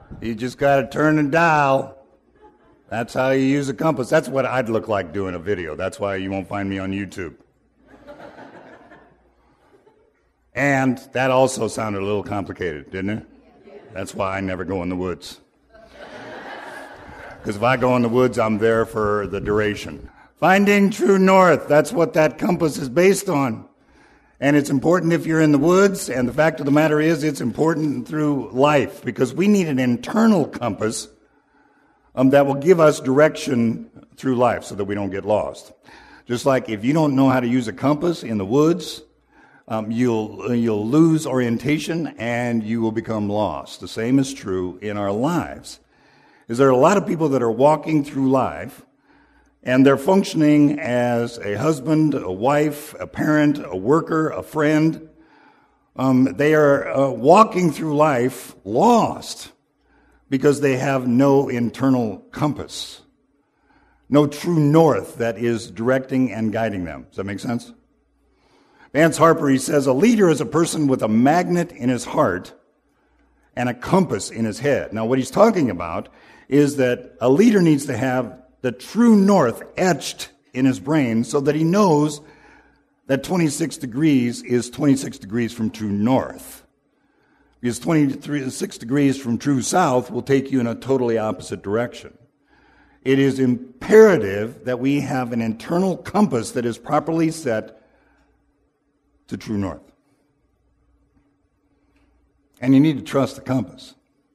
You just got to turn the dial. That's how you use a compass. That's what I'd look like doing a video. That's why you won't find me on YouTube. And that also sounded a little complicated, didn't it? That's why I never go in the woods. Because if I go in the woods, I'm there for the duration. Finding true north, that's what that compass is based on. And it's important if you're in the woods, and the fact of the matter is it's important through life, because we need an internal compass that will give us direction through life so that we don't get lost. Just like if you don't know how to use a compass in the woods, you'll lose orientation and you will become lost. The same is true in our lives. There are a lot of people that are walking through life and they're functioning as a husband, a wife, a parent, a worker, a friend. They are walking through life lost because they have no internal compass, no true north that is directing and guiding them. Does that make sense? Vance Harper, he says, a leader is a person with a magnet in his heart and a compass in his head. Now, what he's talking about is that a leader needs to have the true north etched in his brain so that he knows that 26 degrees is 26 degrees from true north. Because 26 degrees from true south will take you in a totally opposite direction. It is imperative that we have an internal compass that is properly set to true north. And you need to trust the compass.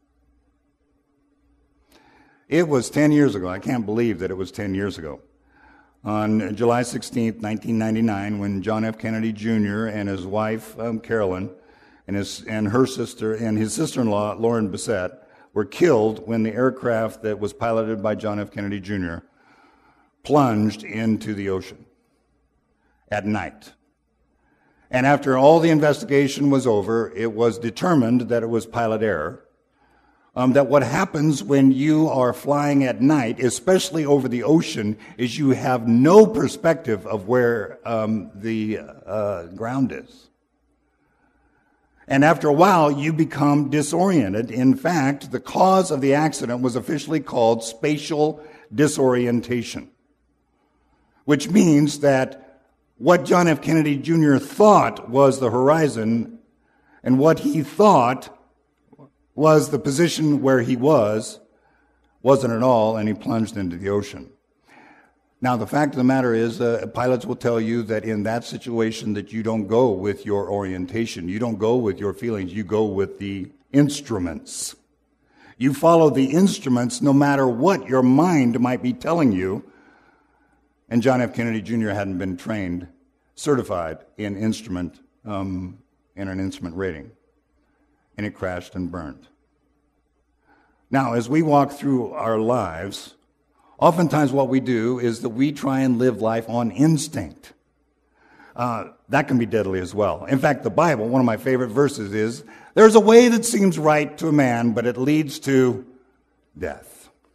It was 10 years ago. I can't believe that it was 10 years ago. On July 16th, 1999, when John F. Kennedy Jr. and his wife, Carolyn, and her sister and his sister-in-law, Lauren Bissett, were killed when the aircraft that was piloted by John F. Kennedy Jr. plunged into the ocean at night. And after all the investigation was over, it was determined that it was pilot error. That what happens when you are flying at night, especially over the ocean, is you have no perspective of where the ground is. And after a while, you become disoriented. In fact, the cause of the accident was officially called spatial disorientation, which means that what John F. Kennedy Jr. thought was the horizon and what he thought was the position where he wasn't at all, and he plunged into the ocean. Now, the fact of the matter is, pilots will tell you that in that situation that you don't go with your orientation, you don't go with your feelings, you go with the instruments. You follow the instruments no matter what your mind might be telling you. And John F. Kennedy Jr. hadn't been trained, certified in an instrument rating. And it crashed and burned. Now, as we walk through our lives, oftentimes what we do is that we try and live life on instinct. That can be deadly as well. In fact, the Bible, one of my favorite verses is, there's a way that seems right to a man, but it leads to death.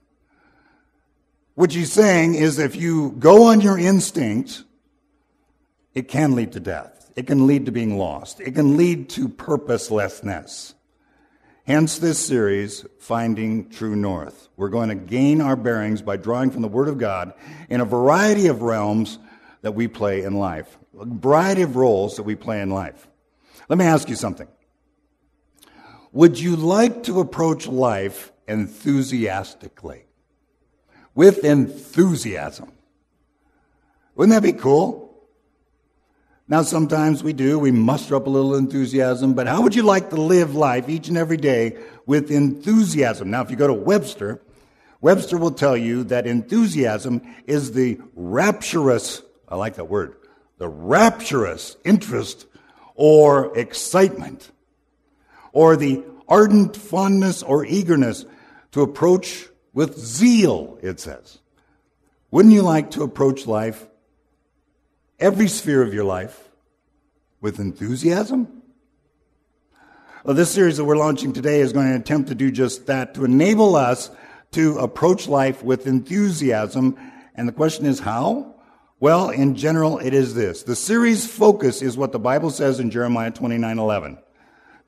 What he's saying is if you go on your instinct, it can lead to death. It can lead to being lost. It can lead to purposelessness. Hence this series, Finding True North. We're going to gain our bearings by drawing from the Word of God in a variety of realms that we play in life, a variety of roles that we play in life. Let me ask you something. Would you like to approach life enthusiastically? With enthusiasm. Wouldn't that be cool? Now, sometimes we muster up a little enthusiasm, but how would you like to live life each and every day with enthusiasm? Now, if you go to Webster will tell you that enthusiasm is the rapturous, I like that word, the rapturous interest or excitement, or the ardent fondness or eagerness to approach with zeal, it says. Wouldn't you like to approach life, every sphere of your life, with enthusiasm? Well, this series that we're launching today is going to attempt to do just that, to enable us to approach life with enthusiasm. And the question is how? Well, in general, it is this. The series' focus is what the Bible says in Jeremiah 29:11.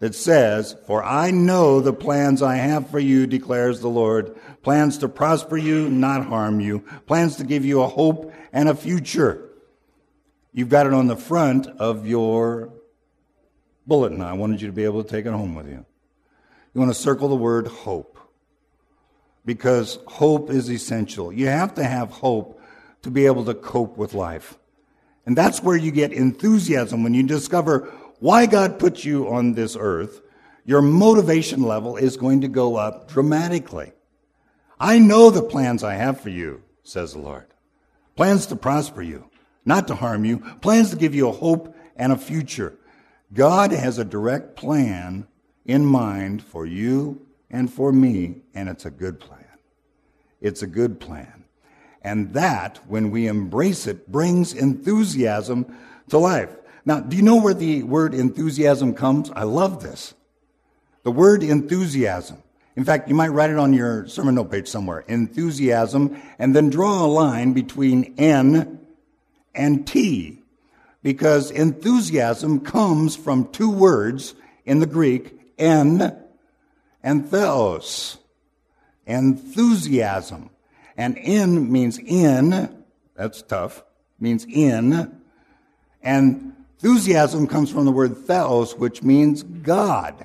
that says, "For I know the plans I have for you, declares the Lord, plans to prosper you, not harm you, plans to give you a hope and a future." You've got it on the front of your bulletin. I wanted you to be able to take it home with you. You want to circle the word hope, because hope is essential. You have to have hope to be able to cope with life. And that's where you get enthusiasm. When you discover why God put you on this earth, your motivation level is going to go up dramatically. "I know the plans I have for you," says the Lord. Plans to prosper you, not to harm you. Plans to give you a hope and a future. God has a direct plan in mind for you and for me, and it's a good plan. It's a good plan. And that, when we embrace it, brings enthusiasm to life. Now, do you know where the word enthusiasm comes? I love this. The word enthusiasm. In fact, you might write it on your sermon note page somewhere. Enthusiasm, and then draw a line between N and T. Because enthusiasm comes from two words in the Greek, en and theos. Enthusiasm. And en means in, that's tough, means in. And enthusiasm comes from the word theos, which means God.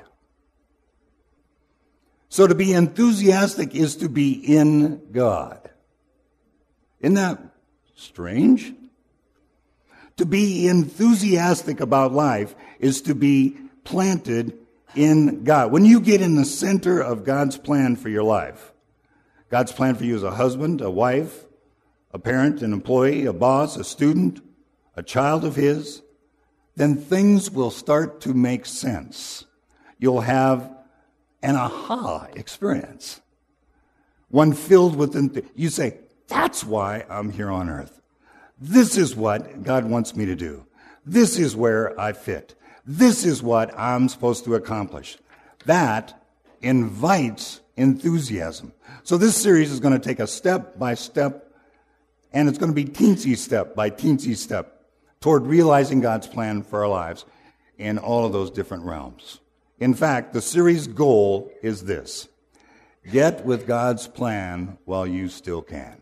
So to be enthusiastic is to be in God. Isn't that strange? To be enthusiastic about life is to be planted in God. When you get in the center of God's plan for your life, God's plan for you as a husband, a wife, a parent, an employee, a boss, a student, a child of His, then things will start to make sense. You'll have an aha experience. One filled with you say, "That's why I'm here on earth. This is what God wants me to do. This is where I fit. This is what I'm supposed to accomplish." That invites enthusiasm. So this series is going to take a step by step, and it's going to be teensy step by teensy step toward realizing God's plan for our lives in all of those different realms. In fact, the series goal is this: get with God's plan while you still can.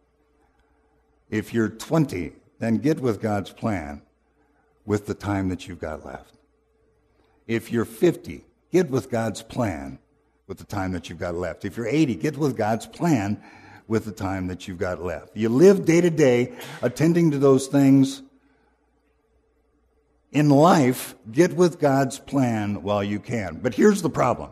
If you're 20, then get with God's plan with the time that you've got left. If you're 50, get with God's plan with the time that you've got left. If you're 80, get with God's plan with the time that you've got left. You live day to day attending to those things. In life, get with God's plan while you can. But here's the problem.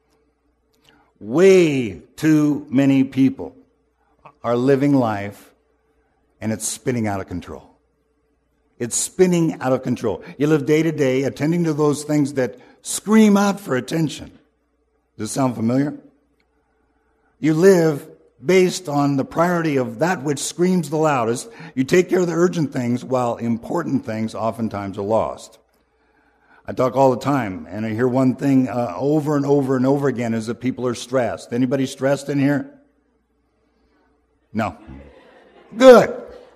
Way too many people are living life, and it's spinning out of control. It's spinning out of control. You live day to day attending to those things that scream out for attention. Does this sound familiar? You live based on the priority of that which screams the loudest. You take care of the urgent things while important things oftentimes are lost. I talk all the time, and I hear one thing over and over and over again is that people are stressed. Anybody stressed in here? No. Good.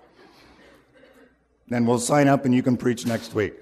Then we'll sign up and you can preach next week.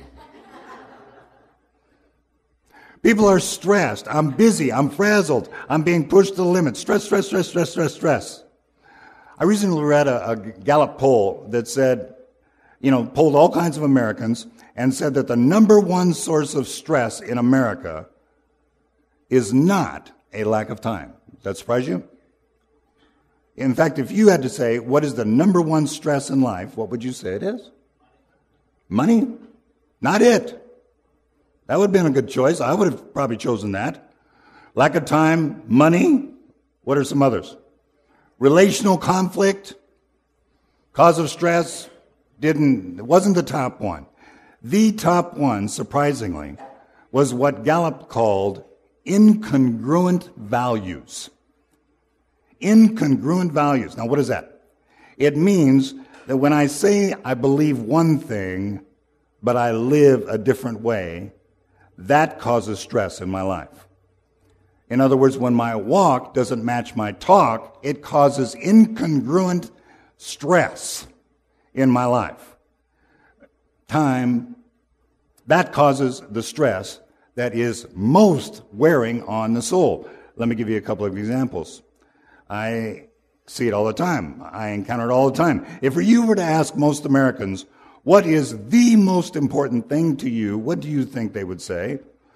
People are stressed. I'm busy. I'm frazzled. I'm being pushed to the limit. Stress, stress, stress, stress, stress, stress. I recently read a Gallup poll that said, polled all kinds of Americans and said that the number one source of stress in America is not a lack of time. Does that surprise you? In fact, if you had to say, what is the number one stress in life, what would you say it is? Money? Not it. That would have been a good choice. I would have probably chosen that. Lack of time, money. What are some others? Relational conflict, cause of stress, it wasn't the top one. The top one, surprisingly, was what Gallup called incongruent values. Incongruent values. Now, what is that? It means that when I say I believe one thing, but I live a different way, that causes stress in my life. In other words, when my walk doesn't match my talk, it causes incongruent stress in my life. Time, that causes the stress. that is most wearing on the soul. Let me give you a couple of examples. I see it all the time. I encounter it all the time. If you were to ask most Americans, what is the most important thing to you, what do you think they would say?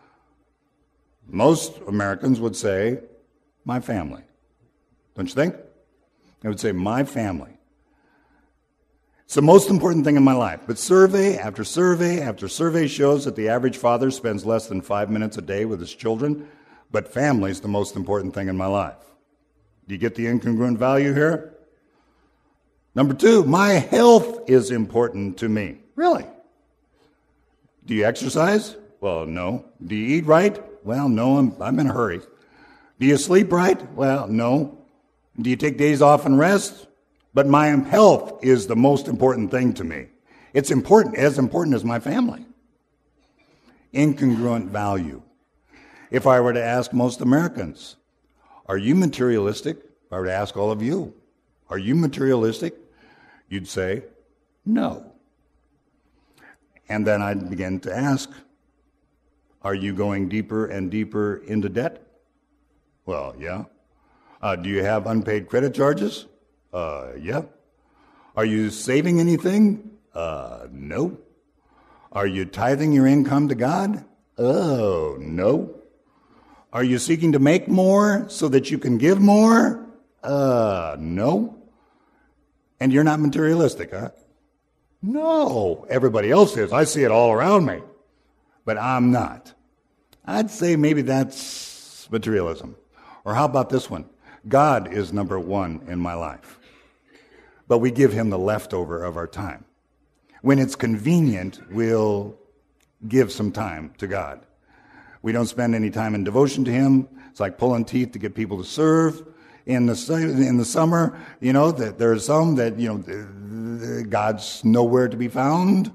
Most Americans would say, my family. Don't you think? They would say, my family. It's the most important thing in my life. But survey after survey after survey shows that the average father spends less than 5 minutes a day with his children, but family is the most important thing in my life. Do you get the incongruent value here? Number 2, my health is important to me. Really? Do you exercise? Well, no. Do you eat right? Well, no, I'm in a hurry. Do you sleep right? Well, no. Do you take days off and rest? But my health is the most important thing to me. It's important as my family. Incongruent value. If I were to ask most Americans, are you materialistic? If I were to ask all of you, are you materialistic? You'd say, no. And then I'd begin to ask, are you going deeper and deeper into debt? Well, yeah. Do you have unpaid credit charges? Yeah. Are you saving anything? No. Are you tithing your income to God? Oh, no. Are you seeking to make more so that you can give more? No. And you're not materialistic, huh? No. Everybody else is. I see it all around me. But I'm not. I'd say maybe that's materialism. Or how about this one? God is number 1 in my life. But we give him the leftover of our time. When it's convenient, we'll give some time to God. We don't spend any time in devotion to him. It's like pulling teeth to get people to serve. In the summer, that there are some that, God's nowhere to be found.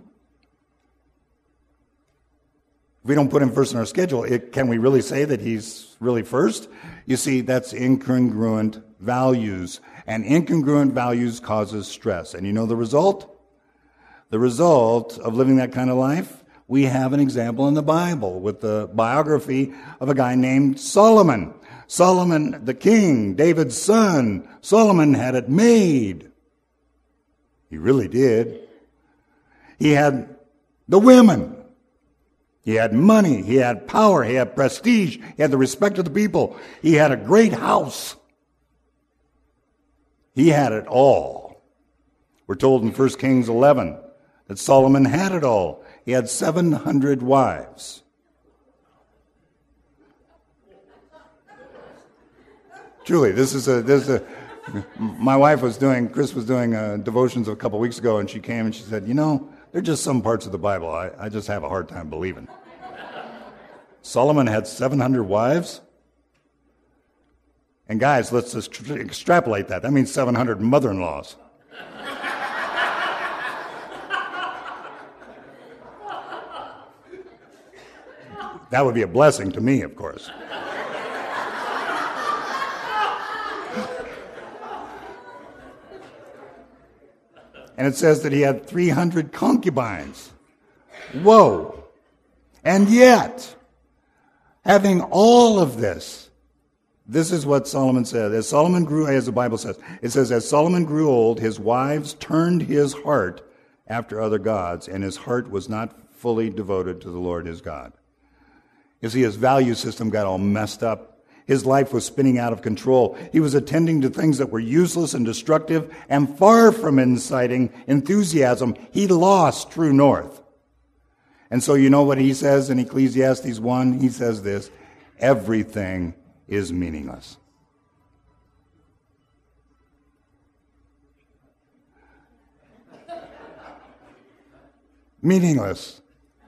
If we don't put him first in our schedule, can we really say that he's really first? You see, that's incongruent values. And incongruent values causes stress. And you know the result? The result of living that kind of life? We have an example in the Bible with the biography of a guy named Solomon. Solomon, the king, David's son. Solomon had it made. He really did. He had the women. He had money, he had power, he had prestige, he had the respect of the people. He had a great house. He had it all. We're told in 1 Kings 11 that Solomon had it all. He had 700 wives. Truly, my wife Chris was doing devotions a couple weeks ago, and she came and she said, there are just some parts of the Bible I just have a hard time believing. Solomon had 700 wives? And guys, let's just extrapolate that. That means 700 mother-in-laws. That would be a blessing to me, of course. And it says that he had 300 concubines. Whoa. And yet, having all of this is what Solomon said. As Solomon grew, as the Bible says, it says, as Solomon grew old, his wives turned his heart after other gods, and his heart was not fully devoted to the Lord his God. You see, his value system got all messed up. His life was spinning out of control. He was attending to things that were useless and destructive, and far from inciting enthusiasm, he lost true north. And so you know what he says in Ecclesiastes 1? He says this, everything is meaningless. Meaningless.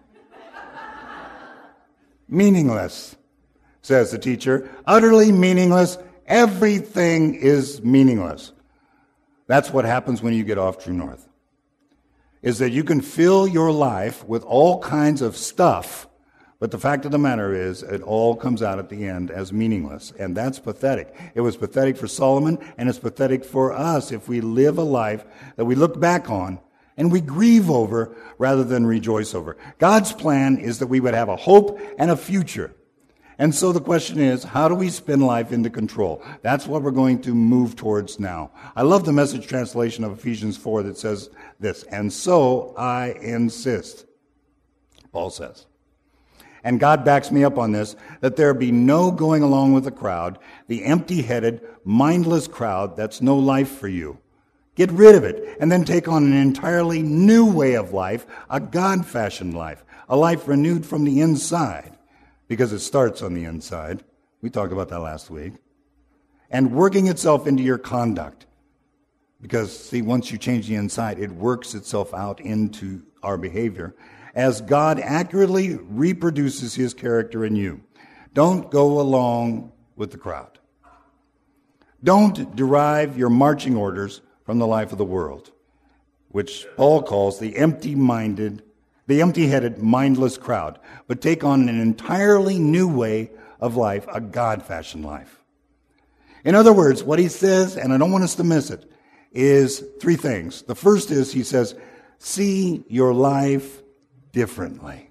Meaningless, says the teacher. Utterly meaningless. Everything is meaningless. That's what happens when you get off true north. Is that you can fill your life with all kinds of stuff, but the fact of the matter is it all comes out at the end as meaningless, and that's pathetic. It was pathetic for Solomon, and it's pathetic for us if we live a life that we look back on and we grieve over rather than rejoice over. God's plan is that we would have a hope and a future. And so the question is, how do we spin life into control? That's what we're going to move towards now. I love the Message translation of Ephesians 4 that says this, and so I insist, Paul says. And God backs me up on this, that there be no going along with the crowd, the empty-headed, mindless crowd that's no life for you. Get rid of it, and then take on an entirely new way of life, a God-fashioned life, a life renewed from the inside, because it starts on the inside. We talked about that last week. And working itself into your conduct. Because, see, once you change the inside, it works itself out into our behavior as God accurately reproduces his character in you. Don't go along with the crowd. Don't derive your marching orders from the life of the world, which Paul calls the empty-headed, mindless crowd, but take on an entirely new way of life, a God-fashioned life. In other words, what he says, and I don't want us to miss it, is three things. The first is, he says, see your life differently.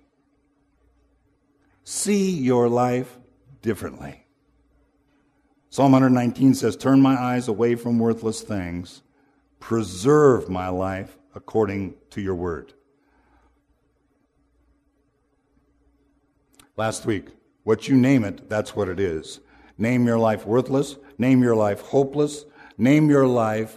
See your life differently. Psalm 119 says, turn my eyes away from worthless things. Preserve my life according to your word. Last week, what you name it, that's what it is. Name your life worthless. Name your life hopeless. Name your life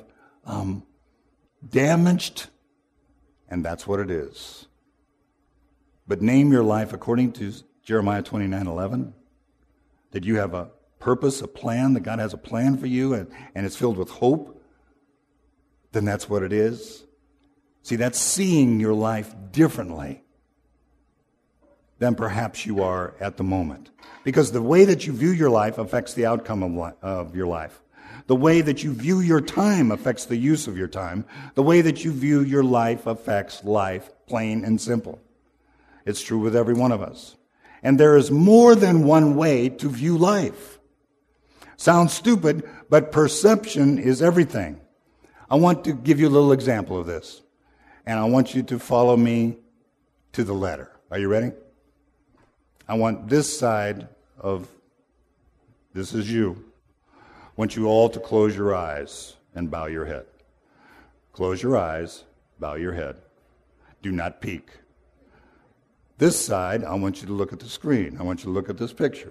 damaged. And that's what it is. But name your life according to Jeremiah 29:11. That you have a purpose, a plan, that God has a plan for you, and it's filled with hope. Then that's what it is. See, that's seeing your life differently than perhaps you are at the moment. Because the way that you view your life affects the outcome of your life. The way that you view your time affects the use of your time. The way that you view your life affects life, plain and simple. It's true with every one of us. And there is more than one way to view life. Sounds stupid, but perception is everything. I want to give you a little example of this. And I want you to follow me to the letter. Are you ready? I want this side of, this is you. I want you all to close your eyes and bow your head. Close your eyes, bow your head. Do not peek. This side, I want you to look at the screen. I want you to look at this picture.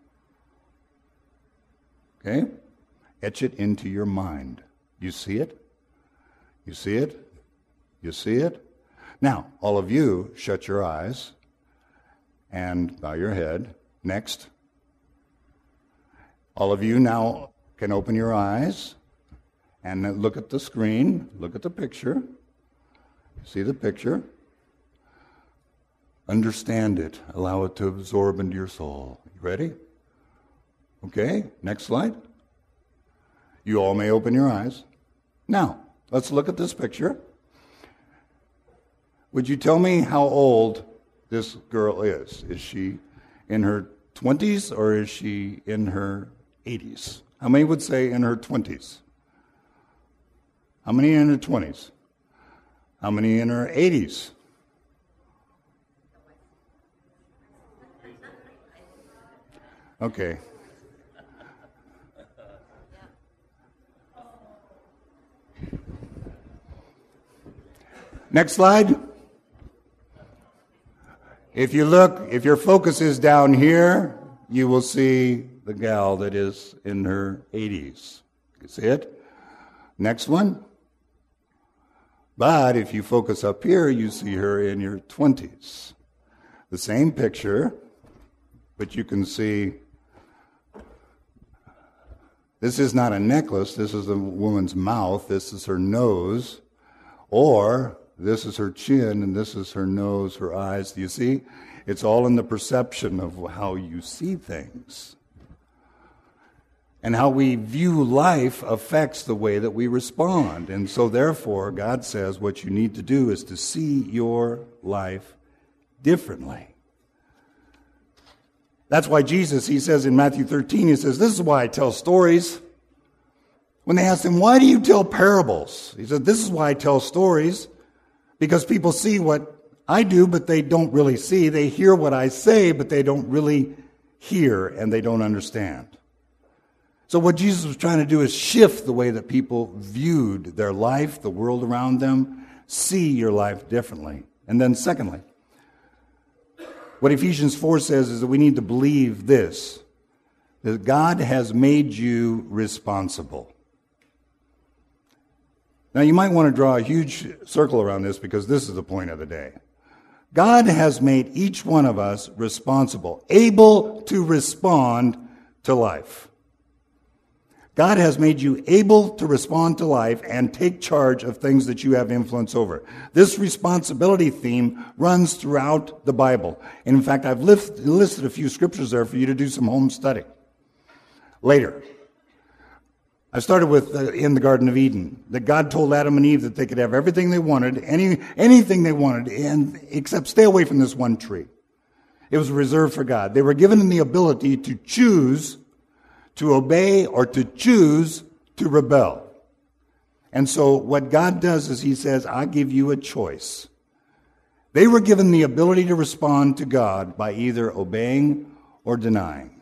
Okay? Etch it into your mind. You see it? You see it? You see it? Now, all of you, shut your eyes and bow your head. Next. All of you now can open your eyes and look at the screen. Look at the picture. See the picture? Understand it. Allow it to absorb into your soul. You ready? Okay, next slide. You all may open your eyes. Now, let's look at this picture. Would you tell me how old this girl is? Is she in her 20s or is she in her 80s? How many would say in her 20s? How many in her 20s? How many in her 80s? Okay. Next slide. If you look, if your focus is down here, you will see the gal that is in her 80s. You see it? Next one. But if you focus up here, you see her in your 20s. The same picture, but you can see this is not a necklace. This is the woman's mouth. This is her nose. Or this is her chin, and this is her nose, her eyes. Do you see? It's all in the perception of how you see things. And how we view life affects the way that we respond. And so therefore, God says what you need to do is to see your life differently. That's why Jesus, he says in Matthew 13, he says, this is why I tell stories. When they asked him, why do you tell parables? He said, this is why I tell stories. Because people see what I do, but they don't really see. They hear what I say, but they don't really hear and they don't understand. So what Jesus was trying to do is shift the way that people viewed their life, the world around them, see your life differently. And then secondly, what Ephesians 4 says is that we need to believe this, that God has made you responsible. Now you might want to draw a huge circle around this because this is the point of the day. God has made each one of us responsible, able to respond to life. God has made you able to respond to life and take charge of things that you have influence over. This responsibility theme runs throughout the Bible. And in fact, I've listed a few scriptures there for you to do some home study later. I started with in the Garden of Eden, that God told Adam and Eve that they could have everything they wanted, anything they wanted, except stay away from this one tree. It was reserved for God. They were given the ability to choose to obey or to choose to rebel. And so what God does is he says, I give you a choice. They were given the ability to respond to God by either obeying or denying.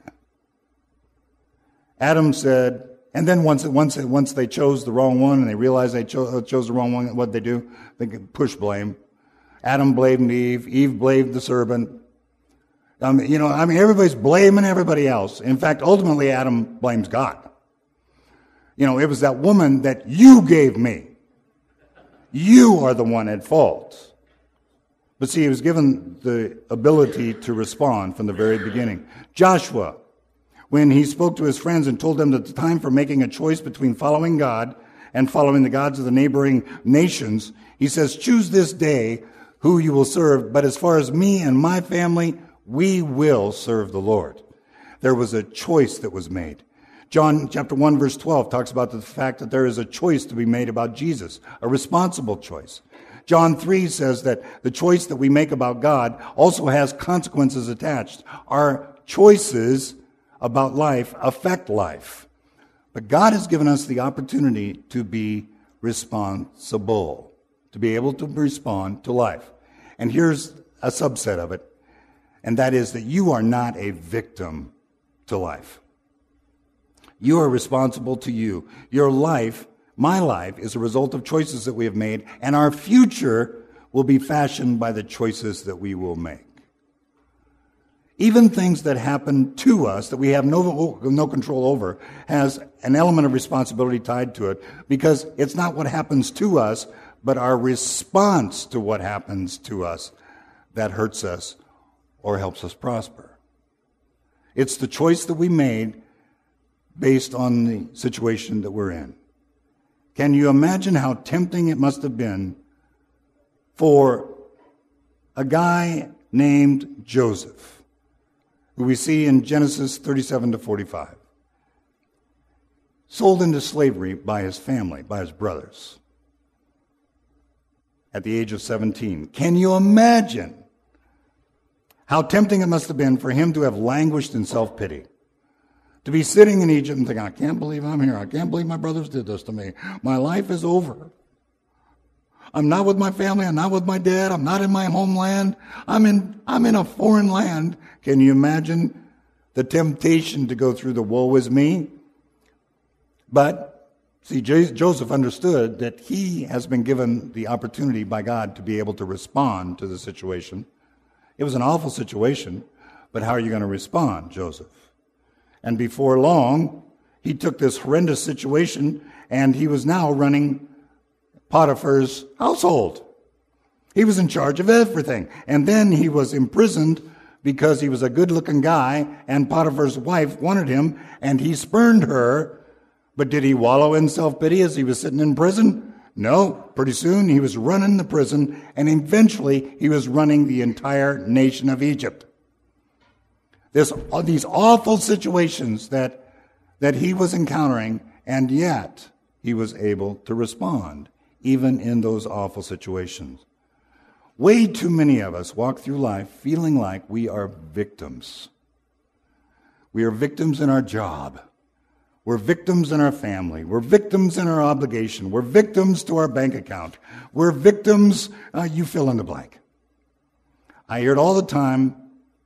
Adam said, and then once they chose the wrong one and they realized they chose the wrong one, what did they do? They could push blame. Adam blamed Eve. Eve blamed the serpent. Everybody's blaming everybody else. In fact, ultimately, Adam blames God. It was that woman that you gave me. You are the one at fault. But see, he was given the ability to respond from the very beginning. Joshua, when he spoke to his friends and told them that the time for making a choice between following God and following the gods of the neighboring nations, he says, choose this day who you will serve, but as far as me and my family, we will serve the Lord. There was a choice that was made. John chapter 1 verse 12 talks about the fact that there is a choice to be made about Jesus, a responsible choice. John 3 says that the choice that we make about God also has consequences attached. Our choices about life affect life. But God has given us the opportunity to be responsible, to be able to respond to life. And here's a subset of it. And that is that you are not a victim to life. You are responsible to you. Your life, my life, is a result of choices that we have made, and our future will be fashioned by the choices that we will make. Even things that happen to us that we have no control over has an element of responsibility tied to it, because it's not what happens to us, but our response to what happens to us that hurts us or helps us prosper. It's the choice that we made based on the situation that we're in. Can you imagine how tempting it must have been for a guy named Joseph, who we see in Genesis 37 to 45, sold into slavery by his family, by his brothers, at the age of 17. Can you imagine how tempting it must have been for him to have languished in self-pity, to be sitting in Egypt and thinking, I can't believe I'm here. I can't believe my brothers did this to me. My life is over. I'm not with my family. I'm not with my dad. I'm not in my homeland. I'm in a foreign land. Can you imagine the temptation to go through the woe is me? But, see, Joseph understood that he has been given the opportunity by God to be able to respond to the situation. It was an awful situation, but how are you going to respond, Joseph? And before long, he took this horrendous situation, and he was now running Potiphar's household. He was in charge of everything. And then he was imprisoned because he was a good-looking guy, and Potiphar's wife wanted him, and he spurned her. But did he wallow in self-pity as he was sitting in prison? No. Pretty soon he was running the prison, and eventually he was running the entire nation of Egypt. These awful situations that he was encountering, and yet he was able to respond, even in those awful situations. Way too many of us walk through life feeling like we are victims. We are victims in our job. We're victims in our family. We're victims in our obligation. We're victims to our bank account. We're victims, you fill in the blank. I hear it all the time.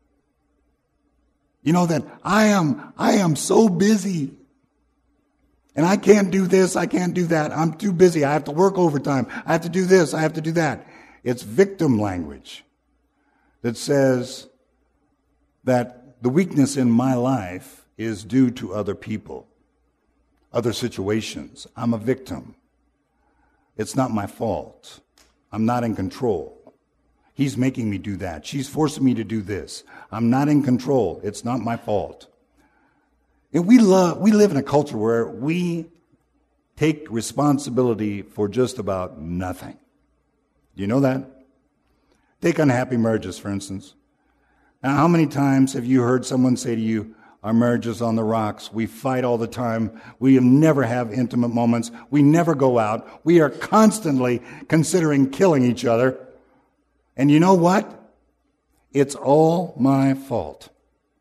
You know that I am so busy. And I can't do this, I can't do that. I'm too busy. I have to work overtime. I have to do this, I have to do that. It's victim language that says that the weakness in my life is due to other people, other situations. I'm a victim. It's not my fault. I'm not in control. He's making me do that. She's forcing me to do this. I'm not in control. It's not my fault. And we live in a culture where we take responsibility for just about nothing. Do you know that? Take unhappy marriages, for instance. Now, how many times have you heard someone say to you, our marriage is on the rocks. We fight all the time. We never have intimate moments. We never go out. We are constantly considering killing each other. And you know what? It's all my fault.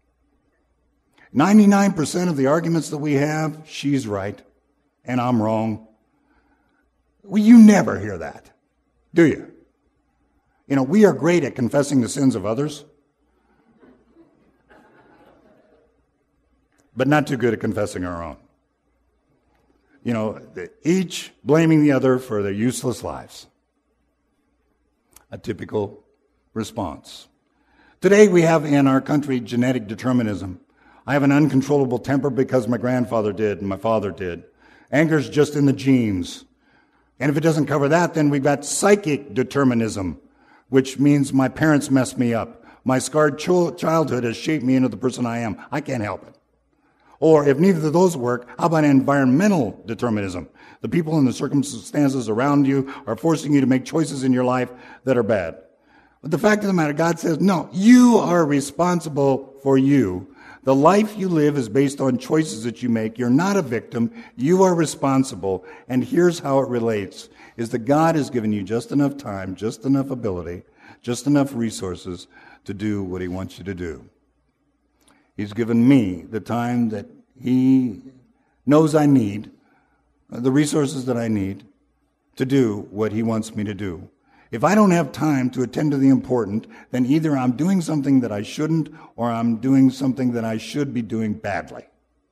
99% of the arguments that we have, she's right and I'm wrong. Well, you never hear that, do you? You know, we are great at confessing the sins of others, but not too good at confessing our own. You know, each blaming the other for their useless lives. A typical response. Today we have in our country genetic determinism. I have an uncontrollable temper because my grandfather did and my father did. Anger's just in the genes. And if it doesn't cover that, then we've got psychic determinism, which means my parents messed me up. My scarred childhood has shaped me into the person I am. I can't help it. Or if neither of those work, how about environmental determinism? The people and the circumstances around you are forcing you to make choices in your life that are bad. But the fact of the matter, God says, no, you are responsible for you. The life you live is based on choices that you make. You're not a victim. You are responsible. And here's how it relates, is that God has given you just enough time, just enough ability, just enough resources to do what He wants you to do. He's given me the time that He knows I need, the resources that I need to do what He wants me to do. If I don't have time to attend to the important, then either I'm doing something that I shouldn't or I'm doing something that I should be doing badly.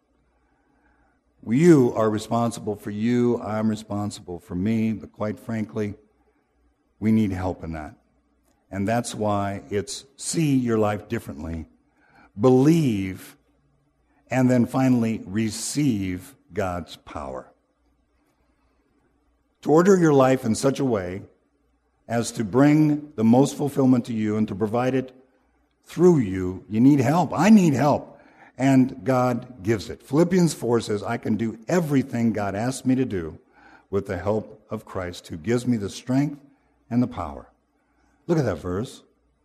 You are responsible for you, I'm responsible for me, but quite frankly, we need help in that. And that's why it's see your life differently, believe, and then finally receive God's power. To order your life in such a way as to bring the most fulfillment to you and to provide it through you, you need help. I need help. And God gives it. Philippians 4 says, I can do everything God asks me to do with the help of Christ, who gives me the strength and the power. Look at that verse.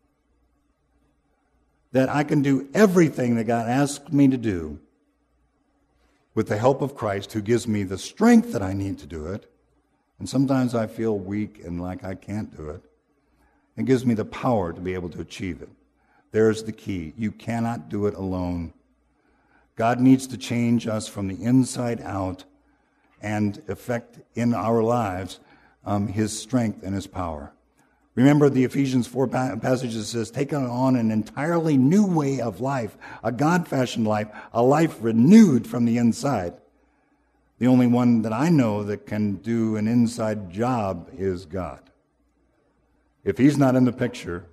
That I can do everything that God asks me to do with the help of Christ, who gives me the strength that I need to do it. And sometimes I feel weak and like I can't do it. It gives me the power to be able to achieve it. There's the key. You cannot do it alone. God needs to change us from the inside out and effect in our lives His strength and His power. Remember the Ephesians 4 passage that says, take on an entirely new way of life, a God-fashioned life, a life renewed from the inside. The only one that I know that can do an inside job is God. If He's not in the picture,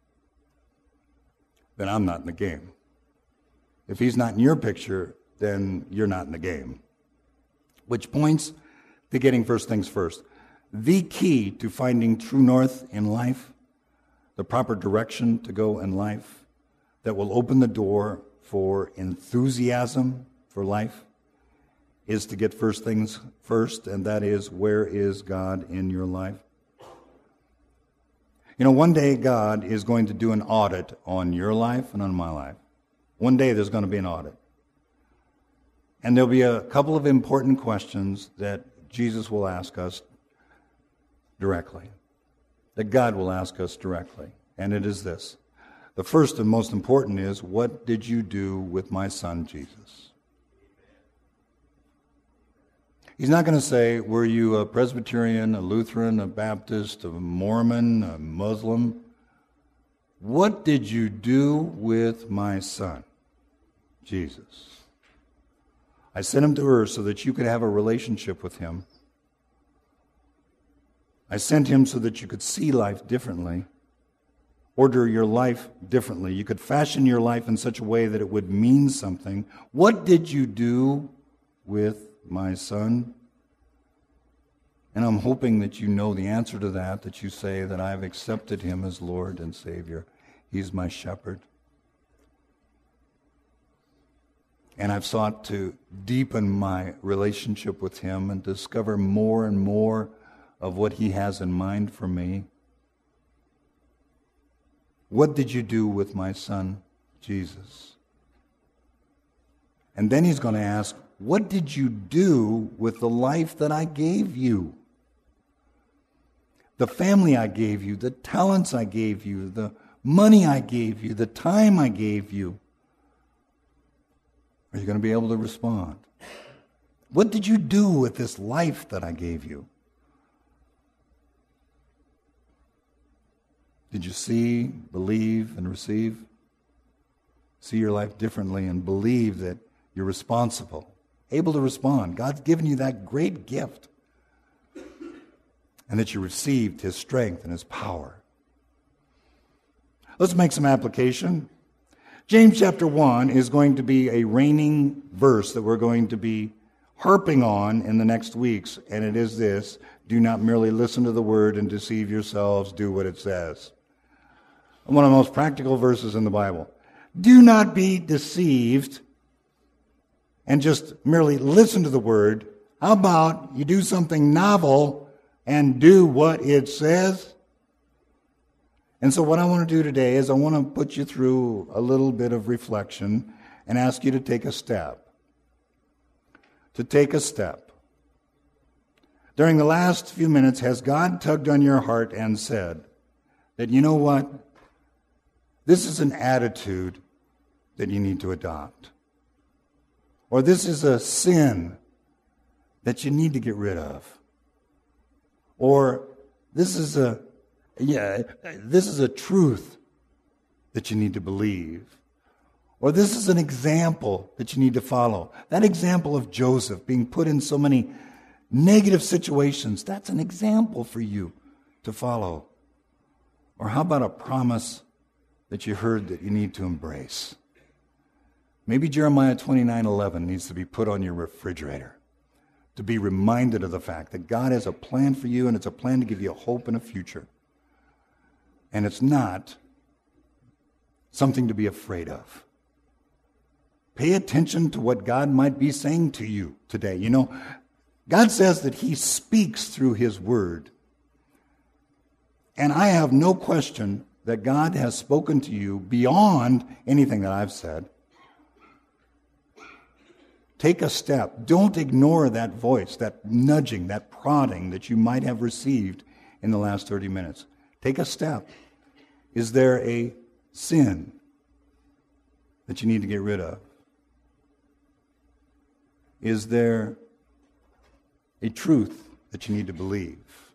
then I'm not in the game. If He's not in your picture, then you're not in the game. Which points to getting first things first. The key to finding true north in life, the proper direction to go in life, that will open the door for enthusiasm for life, is to get first things first, and that is, where is God in your life? You know, one day God is going to do an audit on your life and on my life. One day there's going to be an audit. And there'll be a couple of important questions that Jesus will ask us directly, that God will ask us directly. And it is this. The first and most important is, what did you do with my son Jesus? He's not going to say, were you a Presbyterian, a Lutheran, a Baptist, a Mormon, a Muslim? What did you do with my son, Jesus? I sent him to earth so that you could have a relationship with him. I sent him so that you could see life differently, order your life differently. You could fashion your life in such a way that it would mean something. What did you do with my son? And I'm hoping that you know the answer to that you say that I've accepted him as Lord and Savior. He's my shepherd. And I've sought to deepen my relationship with him and discover more and more of what he has in mind for me. What did you do with my son, Jesus? And then he's going to ask, what did you do with the life that I gave you? The family I gave you, the talents I gave you, the money I gave you, the time I gave you. Are you going to be able to respond? What did you do with this life that I gave you? Did you see, believe, and receive? See your life differently and believe that you're responsible, able to respond. God's given you that great gift, and that you received his strength and his power. Let's make some application. James chapter 1 is going to be a reigning verse that we're going to be harping on in the next weeks, and it is this: do not merely listen to the word and deceive yourselves, do what it says. One of the most practical verses in the Bible. Do not be deceived and just merely listen to the word. How about you do something novel and do what it says? And so what I want to do today is I want to put you through a little bit of reflection and ask you to take a step. To take a step. During the last few minutes, has God tugged on your heart and said that, you know what? This is an attitude that you need to adopt. Or this is a sin that you need to get rid of. Or this is a truth that you need to believe. Or this is an example that you need to follow. That example of Joseph being put in so many negative situations, that's an example for you to follow. Or how about a promise that you heard that you need to embrace? Maybe Jeremiah 29:11 needs to be put on your refrigerator to be reminded of the fact that God has a plan for you, and it's a plan to give you a hope and a future. And it's not something to be afraid of. Pay attention to what God might be saying to you today. You know, God says that he speaks through his word. And I have no question that God has spoken to you beyond anything that I've said. Take a step. Don't ignore that voice, that nudging, that prodding that you might have received in the last 30 minutes. Take a step. Is there a sin that you need to get rid of? Is there a truth that you need to believe?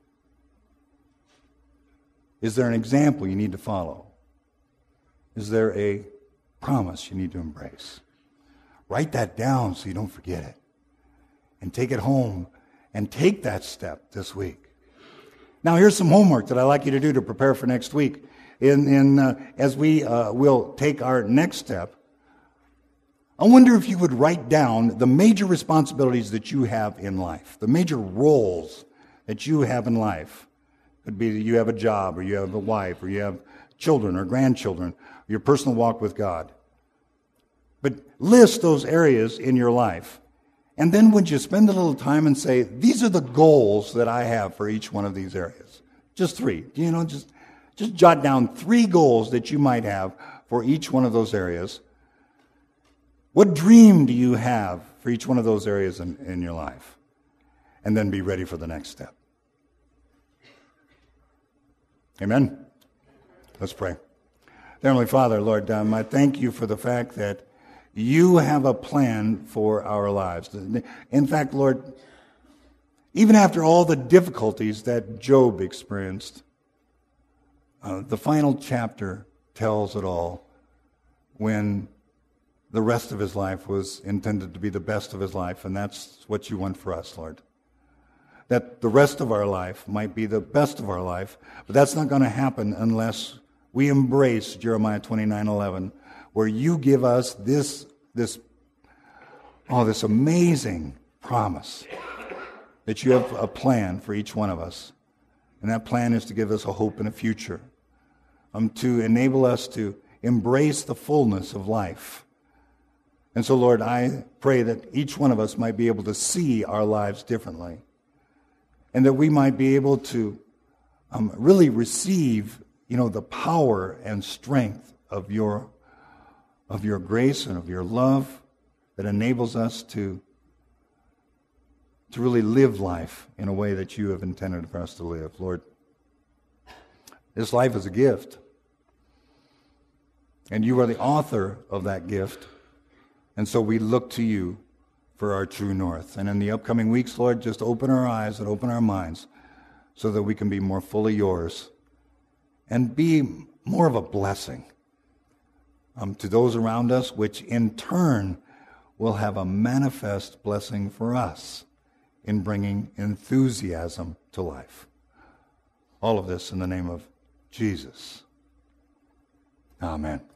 Is there an example you need to follow? Is there a promise you need to embrace? Write that down so you don't forget it. And take it home and take that step this week. Now here's some homework that I'd like you to do to prepare for next week. As we will take our next step, I wonder if you would write down the major responsibilities that you have in life, the major roles that you have in life. It could be that you have a job, or you have a wife, or you have children or grandchildren, or your personal walk with God. But list those areas in your life. And then would you spend a little time and say, these are the goals that I have for each one of these areas. Just 3. You know, just jot down 3 goals that you might have for each one of those areas. What dream do you have for each one of those areas in your life? And then be ready for the next step. Amen? Let's pray. Heavenly Father, Lord, I thank you for the fact that you have a plan for our lives. In fact, Lord, Even after all the difficulties that Job experienced, the final chapter tells it all when the rest of his life was intended to be the best of his life, and that's what you want for us, Lord. That the rest of our life might be the best of our life, but that's not going to happen unless we embrace Jeremiah 29:11, where you give us this amazing promise that you have a plan for each one of us. And that plan is to give us a hope and a future, to enable us to embrace the fullness of life. And so, Lord, I pray that each one of us might be able to see our lives differently, and that we might be able to really receive, the power and strength of your grace and of your love that enables us to really live life in a way that you have intended for us to live. Lord, this life is a gift, and you are the author of that gift, and so we look to you for our true north. And in the upcoming weeks, Lord, just open our eyes and open our minds so that we can be more fully yours and be more of a blessing to those around us, which in turn will have a manifest blessing for us in bringing enthusiasm to life. All of this in the name of Jesus. Amen.